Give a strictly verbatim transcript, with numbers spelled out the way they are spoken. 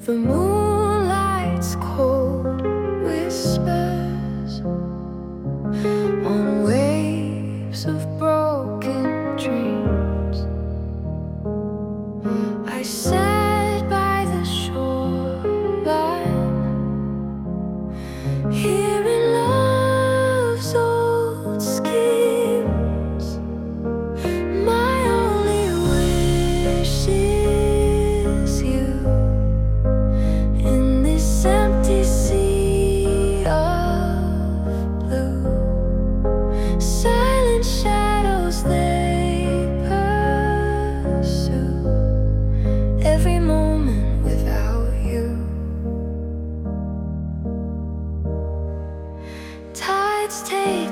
The moonlight's cold whispers on waves of broken dreams. I sat by the shoreline, hearing love's old schemes. My only wish is you in this empty sea of blue. Silent shadows they pursue, every moment without you. Tides take